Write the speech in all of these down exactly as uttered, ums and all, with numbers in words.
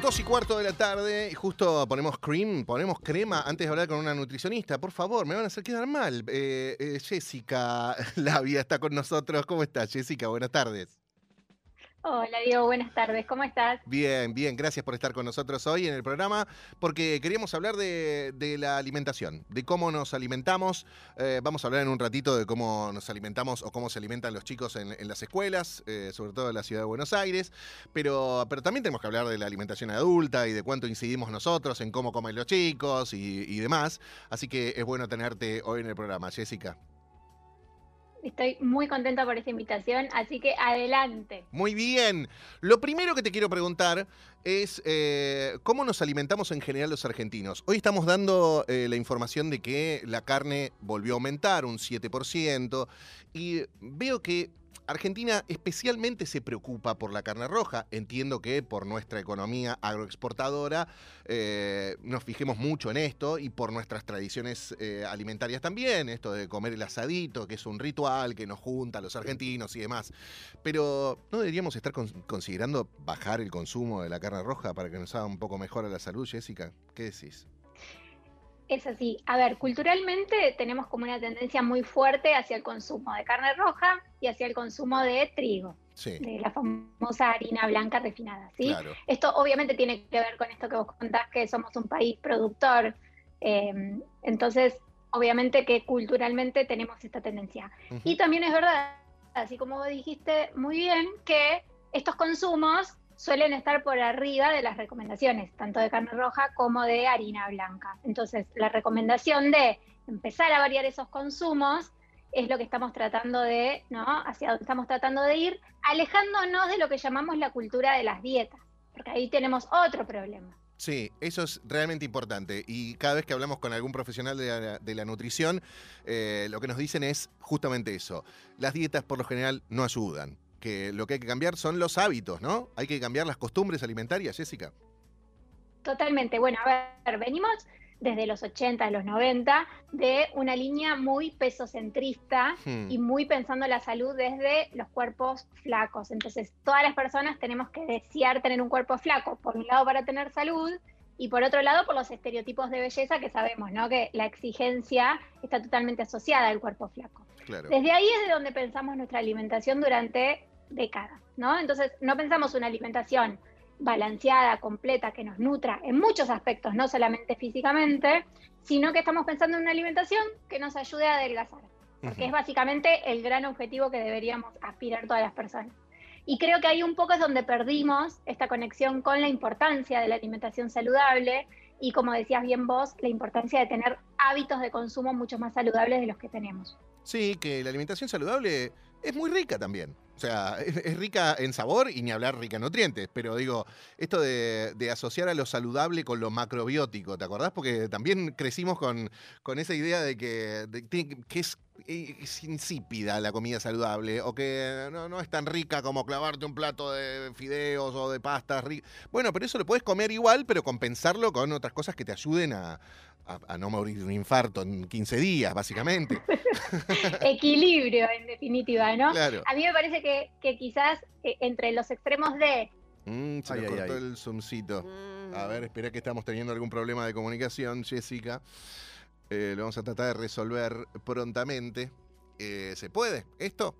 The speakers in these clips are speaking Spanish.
Dos y cuarto de la tarde, y justo ponemos cream, ponemos crema antes de hablar con una nutricionista. Por favor, me van a hacer quedar mal. Eh, eh, Jessica Labia está con nosotros. ¿Cómo estás, Jessica? Buenas tardes. Hola Diego, buenas tardes, ¿cómo estás? Bien, bien, gracias por estar con nosotros hoy en el programa, porque queríamos hablar de, de la alimentación, de cómo nos alimentamos. Eh, vamos a hablar en un ratito de cómo nos alimentamos o cómo se alimentan los chicos en, en las escuelas, eh, sobre todo en la ciudad de Buenos Aires, pero, pero también tenemos que hablar de la alimentación adulta y de cuánto incidimos nosotros en cómo comen los chicos y, y demás. Así que es bueno tenerte hoy en el programa, Jessica. Estoy muy contenta por esta invitación, así que adelante. Muy bien. Lo primero que te quiero preguntar es eh, cómo nos alimentamos en general los argentinos. Hoy estamos dando eh, la información de que la carne volvió a aumentar un siete por ciento y veo que Argentina especialmente se preocupa por la carne roja. Entiendo que por nuestra economía agroexportadora eh, nos fijemos mucho en esto y por nuestras tradiciones eh, alimentarias también, esto de comer el asadito, que es un ritual que nos junta a los argentinos y demás. Pero ¿no deberíamos estar con- considerando bajar el consumo de la carne roja para que nos haga un poco mejor a la salud, Jessica? ¿Qué decís? Es así, a ver, culturalmente tenemos como una tendencia muy fuerte hacia el consumo de carne roja y hacia el consumo de trigo, Sí, de la famosa harina blanca refinada, ¿sí? claro. Esto obviamente tiene que ver con esto que vos contás, que somos un país productor, eh, entonces obviamente que culturalmente tenemos esta tendencia. Ujú. Y también es verdad, así como vos dijiste muy bien, que estos consumos suelen estar por arriba de las recomendaciones, tanto de carne roja como de harina blanca. Entonces, la recomendación de empezar a variar esos consumos es lo que estamos tratando de, ¿no? Hacia donde estamos tratando de ir, alejándonos de lo que llamamos la cultura de las dietas, porque ahí tenemos otro problema. Sí, eso es realmente importante. Y cada vez que hablamos con algún profesional de la, de la nutrición, eh, lo que nos dicen es justamente eso. Las dietas por lo general no ayudan. Que lo que hay que cambiar son los hábitos, ¿no? Hay que cambiar las costumbres alimentarias, Jessica. Totalmente. Bueno, a ver, venimos desde los ochenta, los noventa, de una línea muy pesocentrista Hmm, y muy pensando la salud desde los cuerpos flacos. Entonces, todas las personas tenemos que desear tener un cuerpo flaco, por un lado para tener salud y por otro lado por los estereotipos de belleza que sabemos, ¿no? Que la exigencia está totalmente asociada al cuerpo flaco. claro. Desde ahí es de donde pensamos nuestra alimentación durante décadas, ¿no? Entonces, no pensamos una alimentación balanceada, completa, que nos nutra en muchos aspectos, no solamente físicamente, sino que estamos pensando en una alimentación que nos ayude a adelgazar, porque es Ujú. básicamente el gran objetivo que deberíamos aspirar todas las personas. Y creo que ahí un poco es donde perdimos esta conexión con la importancia de la alimentación saludable y, como decías bien vos, la importancia de tener hábitos de consumo mucho más saludables de los que tenemos. Sí, que la alimentación saludable es muy rica también. O sea, es, es rica en sabor y ni hablar rica en nutrientes. Pero digo, esto de, de asociar a lo saludable con lo macrobiótico, ¿te acordás? Porque también crecimos con, con esa idea de que, de que que es, es insípida la comida saludable o que no, no es tan rica como clavarte un plato de fideos o de pastas. ri- Bueno, pero eso lo puedes comer igual, pero compensarlo con otras cosas que te ayuden a, a- a no morir de un infarto en quince días, básicamente. Equilibrio, en definitiva, ¿no? Claro. A mí me parece que, que quizás eh, entre los extremos de Mm, se Ay, nos ay, cortó ay. el zoomcito. A ver, Mm. espera que estamos teniendo algún problema de comunicación, Jessica. Eh, lo vamos a tratar de resolver prontamente. Eh, ¿Se puede esto?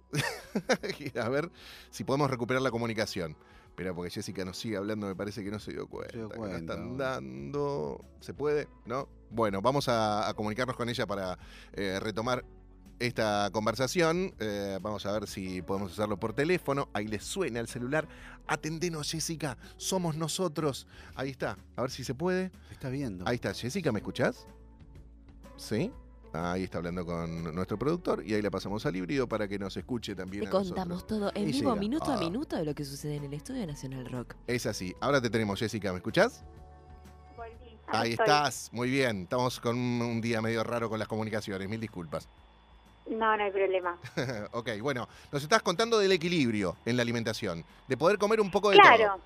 A ver si podemos recuperar la comunicación. Espera, porque Jessica nos sigue hablando, me parece que no se dio cuenta. Se dio que la cuenta, están bueno. dando. ¿Se puede? ¿No? Bueno, vamos a, a comunicarnos con ella para eh, retomar esta conversación. Eh, vamos a ver si podemos hacerlo por teléfono. Ahí les suena el celular. Atendenos, Jessica. Somos nosotros. Ahí está. A ver si se puede. Se está viendo. Ahí está. Jessica, ¿me escuchás? ¿Sí? Ahí está hablando con nuestro productor y ahí la pasamos al híbrido para que nos escuche también Te a contamos nosotros. todo en Y vivo, llega. minuto a Ah. minuto, de lo que sucede en el Estudio Nacional Rock. Es así. Ahora te tenemos, Jessica. ¿Me escuchás? volví, acá Ahí estoy. estás. Muy bien. Estamos con un, un día medio raro con las comunicaciones. Mil disculpas. No, no hay problema. Ok, bueno. Nos estás contando del equilibrio en la alimentación. De poder comer un poco de todo. Claro.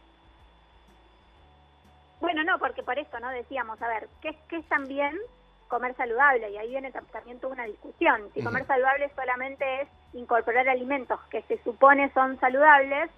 Bueno, no, porque por esto, ¿no? Decíamos, a ver, ¿qué, es- qué es también comer saludable? Y ahí viene tam- también toda una discusión. Si Ujú. comer saludable solamente es incorporar alimentos que se supone son saludables,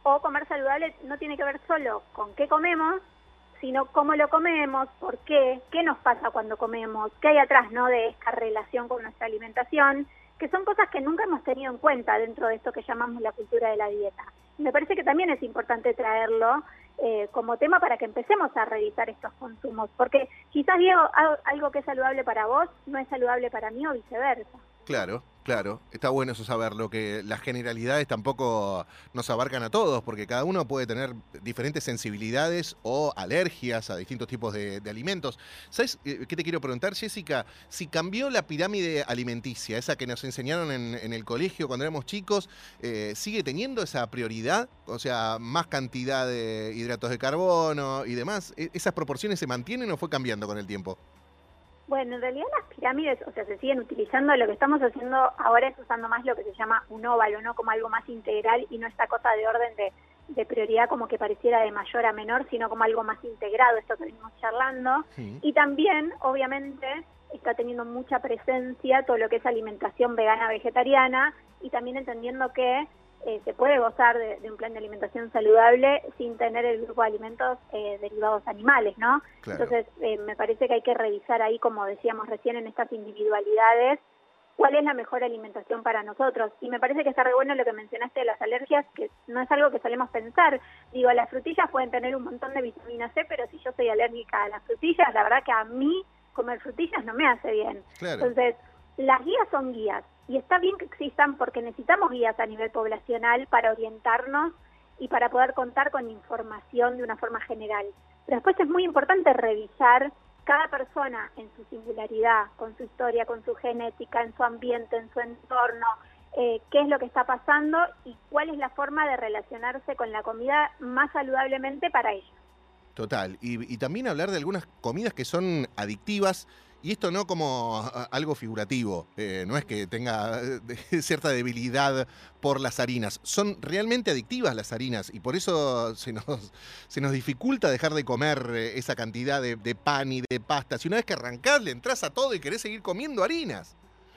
O comer saludable no tiene que ver solo con qué comemos, sino cómo lo comemos, por qué, qué nos pasa cuando comemos, qué hay atrás, ¿no?, de esta relación con nuestra alimentación, que son cosas que nunca hemos tenido en cuenta dentro de esto que llamamos la cultura de la dieta. Me parece que también es importante traerlo eh, como tema para que empecemos a revisar estos consumos, porque quizás, Diego, algo que es saludable para vos no es saludable para mí o viceversa. Claro, claro, está bueno eso saberlo, que las generalidades tampoco nos abarcan a todos, porque cada uno puede tener diferentes sensibilidades o alergias a distintos tipos de, de alimentos. ¿Sabes qué te quiero preguntar, Jessica? Si cambió la pirámide alimenticia, esa que nos enseñaron en, en el colegio cuando éramos chicos, eh, ¿sigue teniendo esa prioridad? O sea, más cantidad de hidratos de carbono y demás. ¿Esas proporciones se mantienen o fue cambiando con el tiempo? Bueno, en realidad las pirámides, o sea, se siguen utilizando. Lo que estamos haciendo ahora es usando más lo que se llama un óvalo, ¿no? Como algo más integral y no esta cosa de orden de, de prioridad como que pareciera de mayor a menor, sino como algo más integrado, esto que venimos charlando. Sí. Y también, obviamente, está teniendo mucha presencia todo lo que es alimentación vegana, vegetariana, y también entendiendo que Eh, se puede gozar de, de un plan de alimentación saludable sin tener el grupo de alimentos eh, derivados animales, ¿no? Claro. Entonces, eh, me parece que hay que revisar ahí, como decíamos recién, en estas individualidades, cuál es la mejor alimentación para nosotros. Y me parece que está re bueno lo que mencionaste de las alergias, que no es algo que solemos pensar. Digo, las frutillas pueden tener un montón de vitamina C, pero si yo soy alérgica a las frutillas, la verdad que a mí comer frutillas no me hace bien. Claro. Entonces, las guías son guías. Y está bien que existan porque necesitamos guías a nivel poblacional para orientarnos y para poder contar con información de una forma general. Pero después es muy importante revisar cada persona en su singularidad, con su historia, con su genética, en su ambiente, en su entorno, eh, qué es lo que está pasando y cuál es la forma de relacionarse con la comida más saludablemente para ellos. Total. Y, y también hablar de algunas comidas que son adictivas. Y esto no como algo figurativo, eh, no es que tenga cierta debilidad por las harinas, son realmente adictivas las harinas y por eso se nos, se nos dificulta dejar de comer esa cantidad de, de pan y de pasta. Si una vez que arrancás le entras a todo y querés seguir comiendo harinas.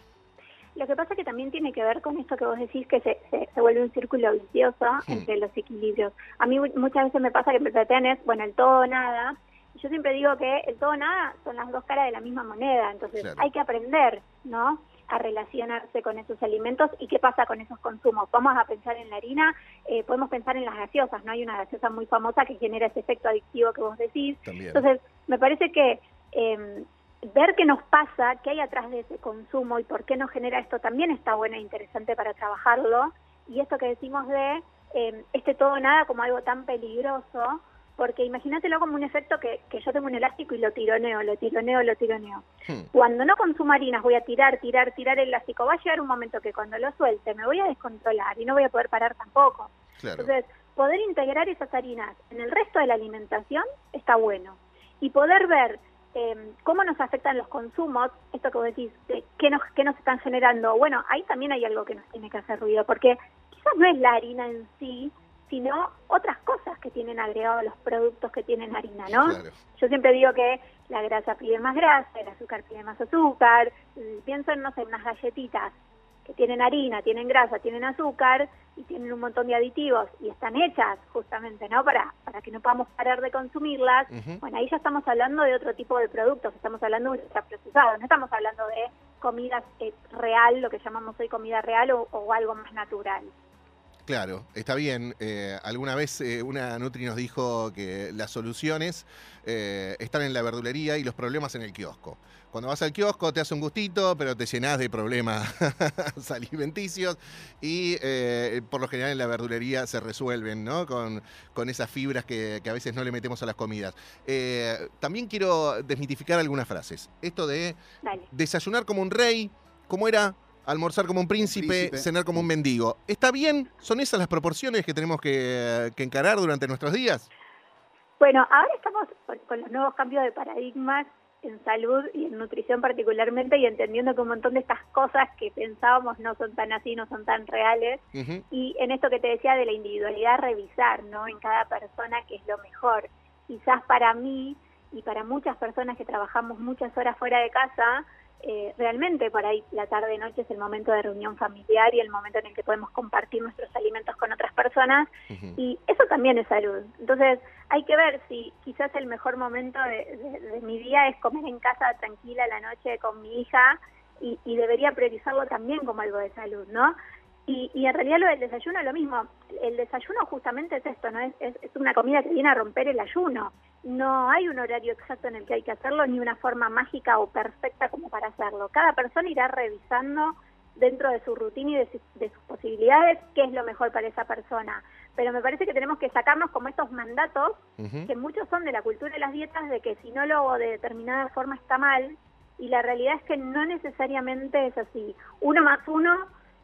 Lo que pasa es que también tiene que ver con esto que vos decís, que se, se, se vuelve un círculo vicioso hmm. entre los equilibrios. A mí muchas veces me pasa que me tenés, bueno, el todo o nada. Yo siempre digo que el todo o nada son las dos caras de la misma moneda, entonces claro. hay que aprender, ¿no?, a relacionarse con esos alimentos y qué pasa con esos consumos. Vamos a pensar en la harina, eh, podemos pensar en las gaseosas, ¿no? Hay una gaseosa muy famosa que genera ese efecto adictivo que vos decís. También. Entonces, me parece que eh, ver qué nos pasa, qué hay atrás de ese consumo y por qué nos genera esto también está bueno e interesante para trabajarlo. Y esto que decimos de eh, este todo o nada como algo tan peligroso, porque imagínatelo como un efecto que, que yo tengo un elástico y lo tironeo, lo tironeo, lo tironeo. Hmm. Cuando no consumo harinas voy a tirar, tirar, tirar el elástico. Va a llegar un momento que cuando lo suelte me voy a descontrolar y no voy a poder parar tampoco. Claro. Entonces, poder integrar esas harinas en el resto de la alimentación está bueno. Y poder ver eh, cómo nos afectan los consumos, esto que vos decís, eh, qué, nos, qué nos están generando. Bueno, ahí también hay algo que nos tiene que hacer ruido, porque quizás no es la harina en sí, sino otras cosas que tienen agregados los productos que tienen harina, ¿no? Claro. Yo siempre digo que la grasa pide más grasa, el azúcar pide más azúcar. Pienso en, no sé, unas galletitas que tienen harina, tienen grasa, tienen azúcar y tienen un montón de aditivos y están hechas justamente, ¿no?, para, para que no podamos parar de consumirlas. Uh-huh. Bueno, ahí ya estamos hablando de otro tipo de productos, estamos hablando de ultraprocesados, no estamos hablando de comida eh, real, lo que llamamos hoy comida real o, o algo más natural. Claro, está bien. Eh, alguna vez eh, una Nutri nos dijo que las soluciones eh, están en la verdulería y los problemas en el kiosco. Cuando vas al kiosco te hace un gustito, pero te llenás de problemas alimenticios y eh, por lo general en la verdulería se resuelven, ¿no?, con, con esas fibras que, que a veces no le metemos a las comidas. Eh, también quiero desmitificar algunas frases. Esto de Dale. desayunar como un rey, ¿cómo era? Almorzar como un príncipe, un príncipe, cenar como un mendigo. ¿Está bien? ¿Son esas las proporciones que tenemos que, que encarar durante nuestros días? Bueno, ahora estamos con los nuevos cambios de paradigmas en salud y en nutrición particularmente y entendiendo que un montón de estas cosas que pensábamos no son tan así, no son tan reales. Uh-huh. Y en esto que te decía de la individualidad, revisar, ¿no?, en cada persona qué es lo mejor. Quizás para mí y para muchas personas que trabajamos muchas horas fuera de casa, eh, realmente por ahí la tarde-noche es el momento de reunión familiar y el momento en el que podemos compartir nuestros alimentos con otras personas, uh-huh. y eso también es salud. Entonces hay que ver si quizás el mejor momento de, de, de mi día es comer en casa tranquila la noche con mi hija, y, y debería priorizarlo también como algo de salud, ¿no? Y, y en realidad lo del desayuno es lo mismo. El desayuno justamente es esto, ¿no? Es, es, es una comida que viene a romper el ayuno. No hay un horario exacto en el que hay que hacerlo, ni una forma mágica o perfecta como para hacerlo. Cada persona irá revisando dentro de su rutina y de, su, de sus posibilidades qué es lo mejor para esa persona. Pero me parece que tenemos que sacarnos como estos mandatos, uh-huh. que muchos son de la cultura de las dietas, de que si no lo hago de determinada forma está mal, y la realidad es que no necesariamente es así. Uno más uno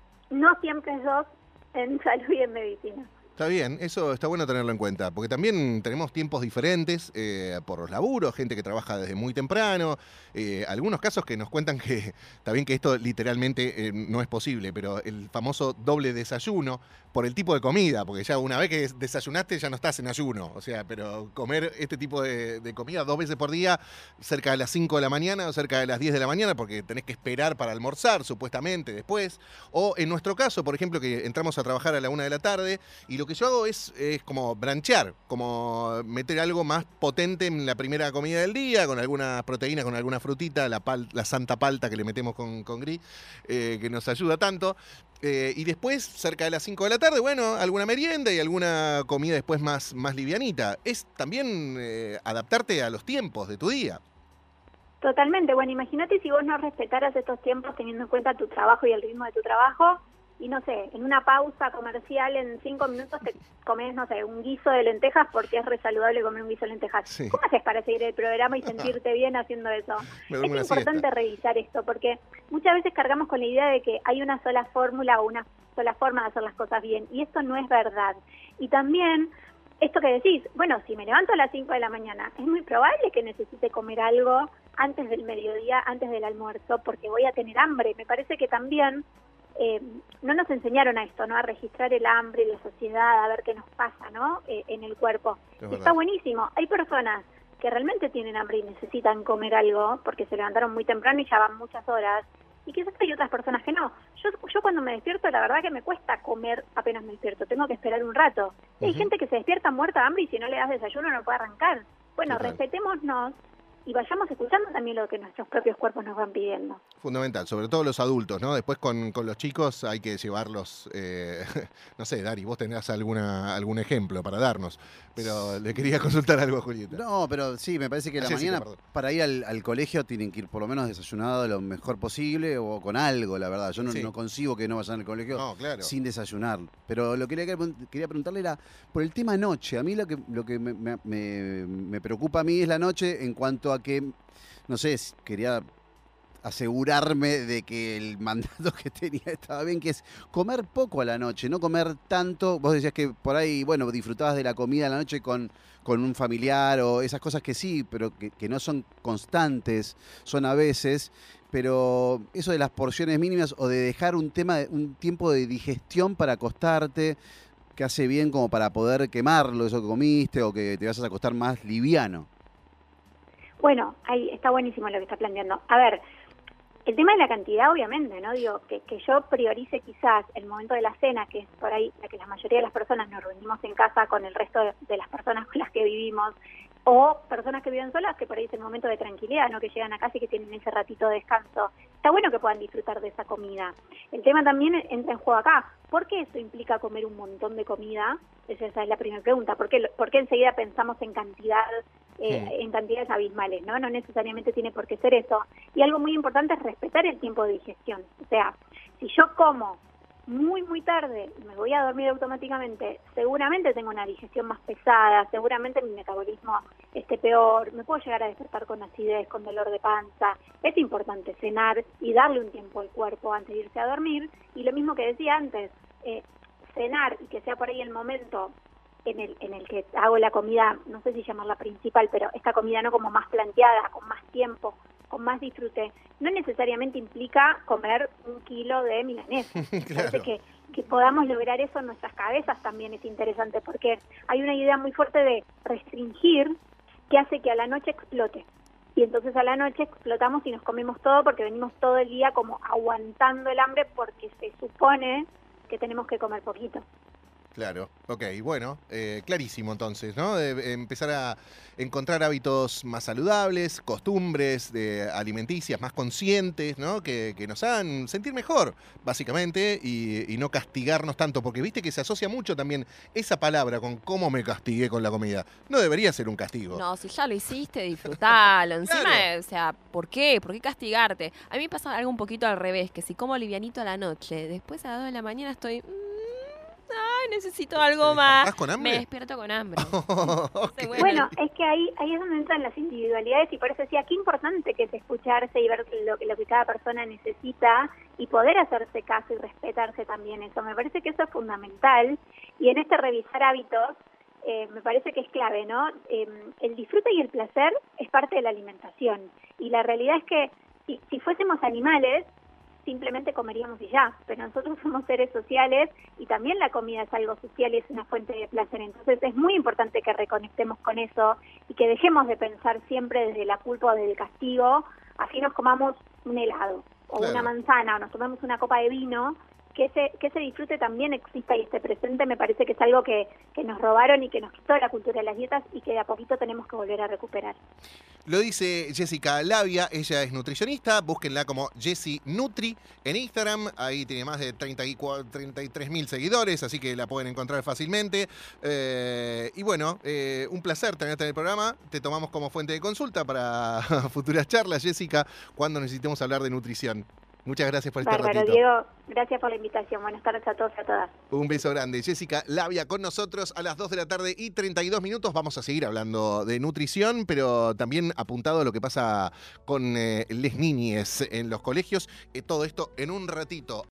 no siempre es dos en salud y en medicina. Está bien, eso está bueno tenerlo en cuenta, porque también tenemos tiempos diferentes eh, por los laburos, gente que trabaja desde muy temprano, eh, algunos casos que nos cuentan que, está bien que esto literalmente eh, no es posible, pero el famoso doble desayuno por el tipo de comida, porque ya una vez que desayunaste ya no estás en ayuno, o sea, pero comer este tipo de, de comida dos veces por día, cerca de las cinco de la mañana o cerca de las diez de la mañana, porque tenés que esperar para almorzar, supuestamente, después, o en nuestro caso, por ejemplo, que entramos a trabajar a la una de la tarde, y lo que yo hago es, es como branchear, como meter algo más potente en la primera comida del día, con alguna proteína, con alguna frutita, la, pal, la santa palta que le metemos con, con gris, eh, que nos ayuda tanto. Eh, y después, cerca de las cinco de la tarde, bueno, alguna merienda y alguna comida después más, más livianita. Es también eh, adaptarte a los tiempos de tu día. Totalmente. Bueno, imagínate si vos no respetaras estos tiempos teniendo en cuenta tu trabajo y el ritmo de tu trabajo, y no sé, en una pausa comercial en cinco minutos te comes, no sé, un guiso de lentejas porque es re saludable comer un guiso de lentejas. Sí. ¿Cómo haces para seguir el programa y sentirte bien haciendo eso? Es importante siesta. revisar esto, porque muchas veces cargamos con la idea de que hay una sola fórmula o una sola forma de hacer las cosas bien, y esto no es verdad. Y también, esto que decís, bueno, si me levanto a las cinco de la mañana, es muy probable que necesite comer algo antes del mediodía, antes del almuerzo, porque voy a tener hambre. Me parece que también Eh, no nos enseñaron a esto, ¿no? A registrar el hambre, la saciedad, a ver qué nos pasa, ¿no? Eh, en el cuerpo. Está buenísimo. Hay personas que realmente tienen hambre y necesitan comer algo porque se levantaron muy temprano y ya van muchas horas. Y quizás hay otras personas que no. Yo, yo cuando me despierto, la verdad que me cuesta comer apenas me despierto. Tengo que esperar un rato. Uh-huh. Hay gente que se despierta muerta de hambre y si no le das desayuno no puede arrancar. Bueno, Total. respetémonos y vayamos escuchando también lo que nuestros propios cuerpos nos van pidiendo. Fundamental, sobre todo los adultos, ¿no? Después con, con los chicos hay que llevarlos, eh, no sé, Dari, vos tenés alguna algún ejemplo para darnos, pero le quería consultar algo a Julieta. No, pero sí, me parece que la mañana sí, para ir al, al colegio tienen que ir por lo menos desayunado lo mejor posible o con algo, la verdad. Yo no, sí. no concibo que no vayan al colegio no, claro. sin desayunar. Pero lo que quería, quería preguntarle era por el tema noche. A mí lo que, lo que me, me, me preocupa a mí es la noche en cuanto a que, no sé, quería asegurarme de que el mandato que tenía estaba bien, que es comer poco a la noche, no comer tanto. Vos decías que por ahí, bueno, disfrutabas de la comida a la noche con, con un familiar o esas cosas que sí, pero que, que no son constantes, son a veces. Pero eso de las porciones mínimas o de dejar un tema, un tiempo de digestión para acostarte, que hace bien como para poder quemarlo, eso que comiste, o que te vas a acostar más liviano. Bueno, ahí está buenísimo lo que está planteando. A ver, el tema de la cantidad, obviamente, ¿no? Digo, que, que yo priorice quizás el momento de la cena, que es por ahí la que la mayoría de las personas nos reunimos en casa con el resto de, de las personas con las que vivimos, o personas que viven solas, que por ahí es el momento de tranquilidad, ¿no? Que llegan a casa y que tienen ese ratito de descanso. Está bueno que puedan disfrutar de esa comida. El tema también entra en juego acá. ¿Por qué eso implica comer un montón de comida? Esa es la primera pregunta. ¿Por qué, por qué enseguida pensamos en cantidad, eh, sí. en cantidades abismales, ¿no? No necesariamente tiene por qué ser eso. Y algo muy importante es respetar el tiempo de digestión. O sea, si yo como muy, muy tarde y me voy a dormir automáticamente, seguramente tengo una digestión más pesada, seguramente mi metabolismo esté peor, me puedo llegar a despertar con acidez, con dolor de panza. Es importante cenar y darle un tiempo al cuerpo antes de irse a dormir. Y lo mismo que decía antes, eh, cenar y que sea por ahí el momento en el en el que hago la comida, no sé si llamarla principal, pero esta comida no como más planteada, con más tiempo, con más disfrute, no necesariamente implica comer un kilo de milanesa. Claro. Parece que, que podamos lograr eso en nuestras cabezas también es interesante, porque hay una idea muy fuerte de restringir que hace que a la noche explote. y entonces a la noche explotamos y nos comemos todo porque venimos todo el día como aguantando el hambre porque se supone que tenemos que comer poquito. Claro, ok, bueno, eh, clarísimo entonces, ¿no? De empezar a encontrar hábitos más saludables, costumbres de alimenticias más conscientes, ¿no? Que, que nos hagan sentir mejor, básicamente, y, y no castigarnos tanto, porque viste que se asocia mucho también esa palabra con cómo me castigué con la comida. No debería ser un castigo. No, si ya lo hiciste, disfrutalo. Encima, Claro. o sea, ¿por qué? ¿Por qué castigarte? A mí me pasa algo un poquito al revés, que si como livianito a la noche, después a las dos de la mañana estoy... Ay, necesito algo más. ¿Estás con hambre? Me despierto con hambre. Okay. Bueno, Bueno, es que ahí ahí es donde entran las individualidades y por eso decía, qué importante que es escucharse y ver lo, lo que cada persona necesita y poder hacerse caso y respetarse también eso. Me parece que eso es fundamental y en este revisar hábitos eh, me parece que es clave, ¿no? Eh, el disfrute y el placer es parte de la alimentación y la realidad es que si, si fuésemos animales, simplemente comeríamos y ya, pero nosotros somos seres sociales y también la comida es algo social y es una fuente de placer, entonces es muy importante que reconectemos con eso y que dejemos de pensar siempre desde la culpa o desde el castigo, así nos comamos un helado o Claro. una manzana o nos tomemos una copa de vino, que ese, que ese disfrute también exista y esté presente, me parece que es algo que, que nos robaron y que nos quitó la cultura de las dietas y que de a poquito tenemos que volver a recuperar. Lo dice Jessica Labia, ella es nutricionista, búsquenla como Jessie Nutri en Instagram, ahí tiene más de treinta y cuatro, treinta y tres mil seguidores, así que la pueden encontrar fácilmente. Eh, y bueno, eh, un placer tenerte en el programa, te tomamos como fuente de consulta para futuras charlas, Jessica, cuando necesitemos hablar de nutrición. Muchas gracias por este Bárbaro, ratito. Diego, gracias por la invitación. Buenas tardes a todos y a todas. Un beso grande. Jessica Labia con nosotros a las dos de la tarde y treinta y dos minutos. Vamos a seguir hablando de nutrición, pero también apuntado a lo que pasa con eh, les niñes en los colegios. Eh, todo esto en un ratito.